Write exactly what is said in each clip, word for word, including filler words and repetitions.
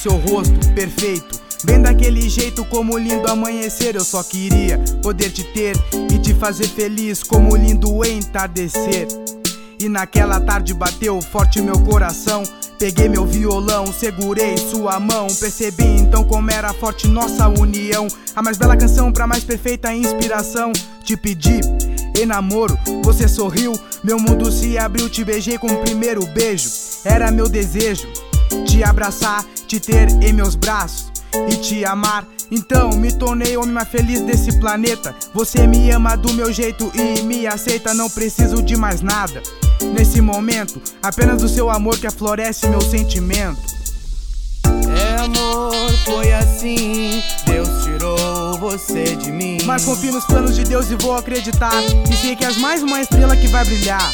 seu rosto perfeito, bem daquele jeito como lindo amanhecer. Eu só queria poder te ter e te fazer feliz como lindo entardecer. E naquela tarde bateu forte meu coração. Peguei meu violão, segurei sua mão. Percebi então como era forte nossa união. A mais bela canção pra mais perfeita inspiração. Te pedi em namoro, você sorriu, meu mundo se abriu. Te beijei com o primeiro beijo. Era meu desejo te abraçar, te ter em meus braços e te amar. Então me tornei o homem mais feliz desse planeta. Você me ama do meu jeito e me aceita. Não preciso de mais nada nesse momento, apenas o seu amor que aflorece meu sentimento. É amor, foi assim, Deus tirou você de mim. Mas confio nos planos de Deus e vou acreditar, e sei que és mais uma estrela que vai brilhar.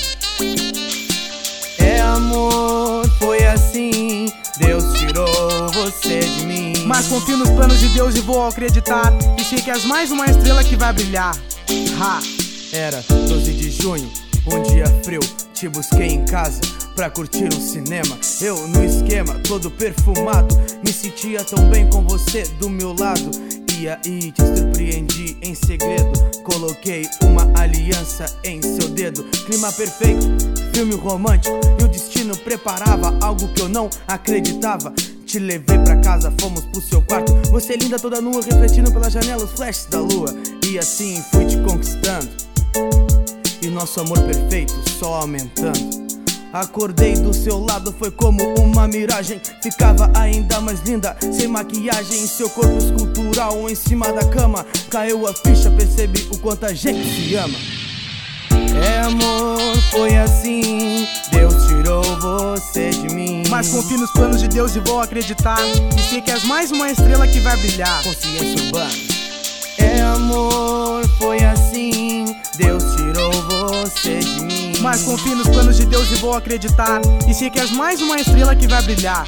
É amor, foi assim, Deus tirou você de mim. Mas confio nos planos de Deus e vou acreditar, e sei que és mais uma estrela que vai brilhar. Ha! Era doze de junho, um dia frio, te busquei em casa pra curtir um cinema. Eu no esquema, todo perfumado, me sentia tão bem com você do meu lado. E aí te surpreendi em segredo, coloquei uma aliança em seu dedo. Clima perfeito, filme romântico, e o destino preparava algo que eu não acreditava. Te levei pra casa, fomos pro seu quarto. Você linda toda nua, refletindo pela janela os flashes da lua. E assim fui te conquistando, e nosso amor perfeito só aumentando. Acordei do seu lado, foi como uma miragem. Ficava ainda mais linda, sem maquiagem. Seu corpo escultural em cima da cama. Caiu a ficha, percebi o quanto a gente se ama. É amor, foi assim, Deus tirou você de mim. Mas confio nos planos de Deus e vou acreditar, e sei que és mais uma estrela que vai brilhar. Consciência urbana. É amor, foi assim, Deus tirou você de mim. Mas confio nos planos de Deus e vou acreditar, e sei que és mais uma estrela que vai brilhar.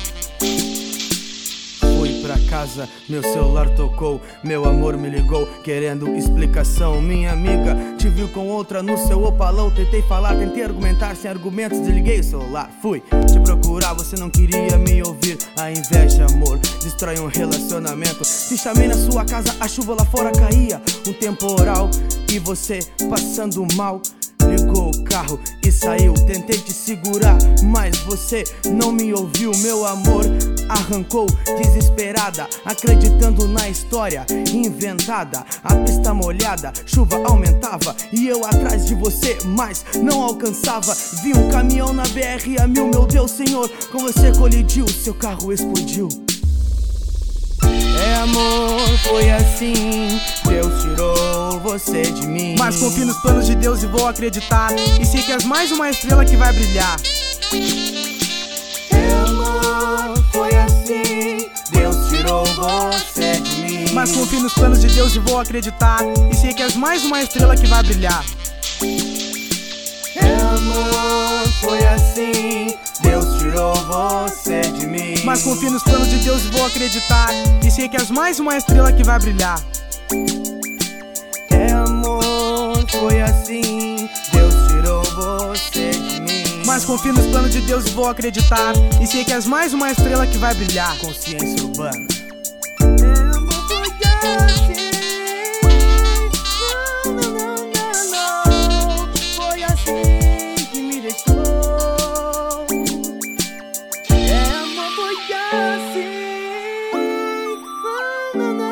Fui pra casa, meu celular tocou, meu amor me ligou, querendo explicação. Minha amiga te viu com outra no seu opalão. Tentei falar, tentei argumentar, sem argumentos desliguei o celular. Fui te procurar, você não queria me ouvir. A inveja, amor, destrói um relacionamento. Te chamei na sua casa, a chuva lá fora caía, um temporal, e você passando mal. Ligou o carro e saiu, tentei te segurar, mas você não me ouviu. Meu amor arrancou desesperada, acreditando na história inventada. A pista molhada, chuva aumentava, e eu atrás de você, mas não alcançava. Vi um caminhão na B R a mil, meu Deus Senhor, com você colidiu, seu carro explodiu. É amor, foi assim, Deus tirou você de mim. Mas confio nos planos de Deus e vou acreditar, e sei que és mais uma estrela que vai brilhar. É amor, foi assim, Deus tirou você de mim. Mas confio nos planos de Deus e vou acreditar, e sei que és mais uma estrela que vai brilhar. É amor, foi assim, Deus tirou você de mim. Mas confio nos planos de Deus e vou acreditar, e sei que és mais uma estrela que vai brilhar. É amor, foi assim, Deus tirou você de mim. Mas confio nos planos de Deus e vou acreditar, e sei que és mais uma estrela que vai brilhar. Consciência urbana. É amor, foi assim. Não, não, não, não, não. Foi assim que me deixou. É amor, foi assim. Não, não, não.